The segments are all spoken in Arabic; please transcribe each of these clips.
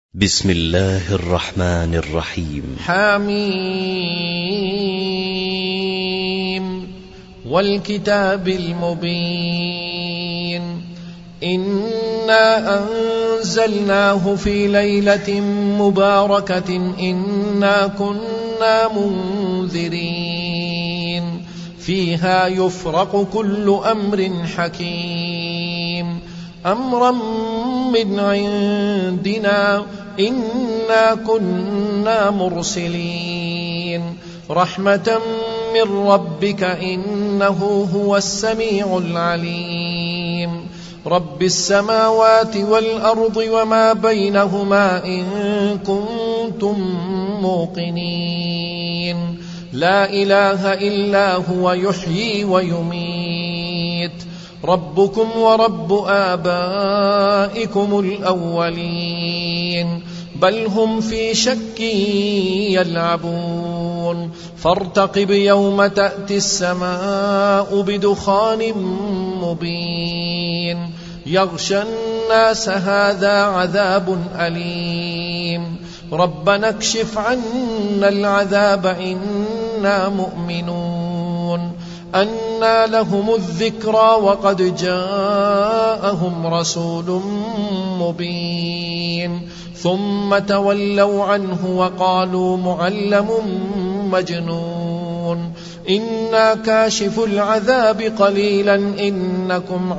بسم الله الرحمن الرحيم. حميم والكتاب المبين إنا أنزلناه في ليلة مباركة إنا كنا منذرين فيها يفرق كل أمر حكيم أمرا من عندنا إنا كنا مرسلين رحمة من ربك إنه هو السميع العليم رب السماوات والأرض وما بينهما إن كنتم موقنين لا إله إلا هو يحيي ويميت ربكم ورب آبائكم الأولين بل هم في شك يلعبون فارتقب يوم تأتي السماء بدخان مبين يغشى الناس هذا عذاب أليم ربنا اكشف عنا العذاب إنا مؤمنون أنى لهم الذكرى وقد جاءهم رسول مبين ثم تولوا عنه وقالوا معلم مجنون إنا كاشف العذاب قليلا إنكم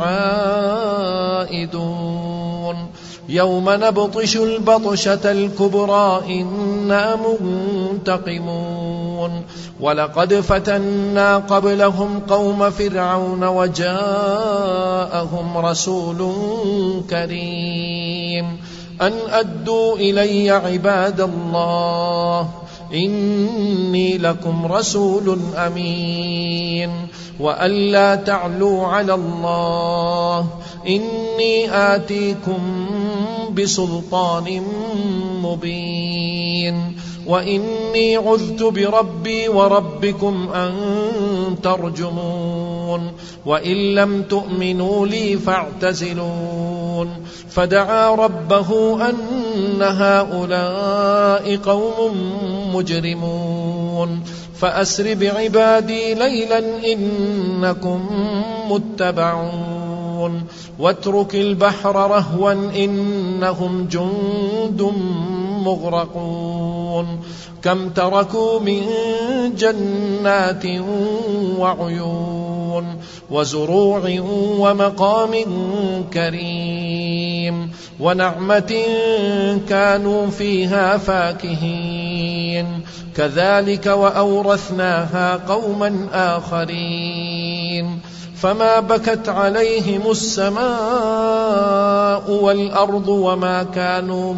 عائدون يوم نبطش البطشة الكبرى إنا منتقمون ولقد فتنا قبلهم قوم فرعون وجاءهم رسول كريم أن أدوا إلي عباد الله إني لكم رسول أمين وأن لا تعلوا على الله إني آتيكم بسلطان مبين وإني عذت بربي وربكم أن ترجمون وإن لم تؤمنوا لي فاعتزلون فدعا ربه أن هؤلاء قوم مجرمون فأسر بعبادي ليلا إنكم متبعون واترك البحر رهوا إنهم جند مغرقون كم تركوا من جنات وعيون وزروع ومقام كريم ونعمة كانوا فيها فاكهين كذلك وأورثناها قوما آخرين فما بكت عليهم السماء والأرض وما كانوا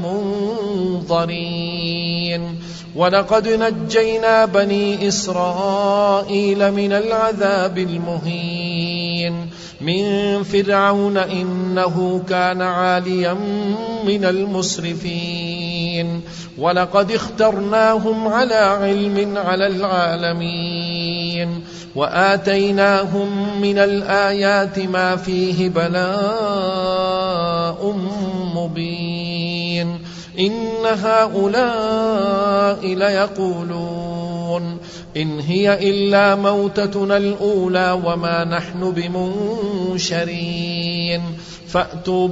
منظرين ولقد نجينا بني إسرائيل من العذاب المهين من فرعون إنه كان عاليا من المسرفين ولقد اخترناهم على علم على العالمين وآتيناهم من الآيات ما فيه بلاء مبين إن هؤلاء ليقولون إن هي إلا موتتنا الأولى وما نحن بمنشرين فأتوا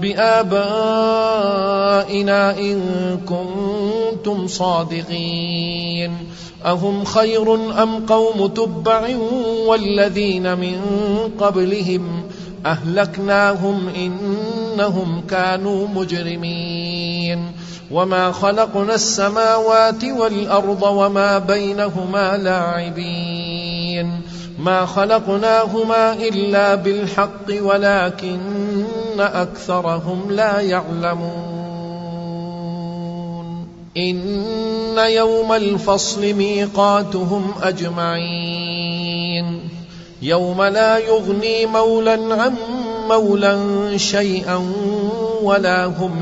بآبائنا إن كنتم صادقين أهم خير أم قوم تبع والذين من قبلهم أهلكناهم إنهم كانوا مجرمين وما خلقنا السماوات والأرض وما بينهما لاعبين ما خلقناهما إلا بالحق ولكن أكثرهم لا يعلمون إن يوم الفصل ميقاتهم أجمعين يوم لا يغني مولا عن مولا شيئا ولا هم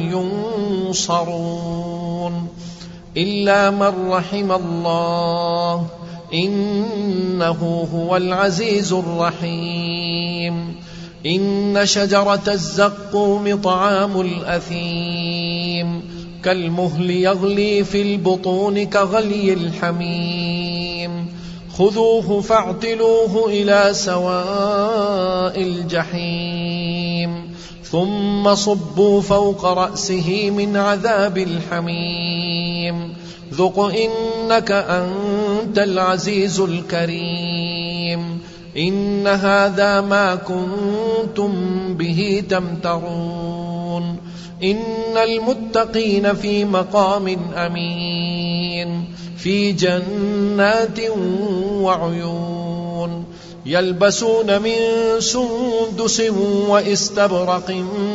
ينصرون إلا من رحم الله إنه هو العزيز الرحيم إن شجرة الزقوم طعام الأثيم كالمهل يغلي في البطون كغلي الحميم خذوه فاعتلوه إلى سواء الجحيم ثم صبوا فوق رأسه من عذاب الحميم ذق إنك أنت العزيز الكريم إن هذا ما كنتم به تمترون إن المتقين في مقام أمين في جنات وعيون يلبسون من سندس وإستبرق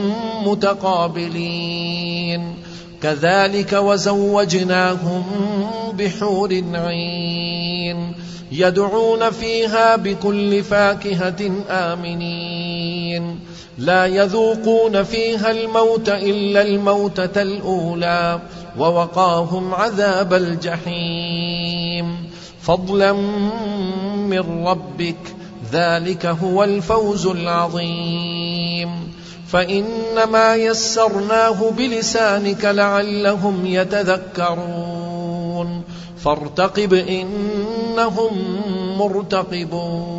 متقابلين كذلك وزوجناهم بحور عين يدعون فيها بكل فاكهة آمنين لا يذوقون فيها الموت إلا الموتة الأولى ووقاهم عذاب الجحيم فضلا من ربك ذلك هو الفوز العظيم فإنما يسرناه بلسانك لعلهم يتذكرون فارتقب إنهم مرتقبون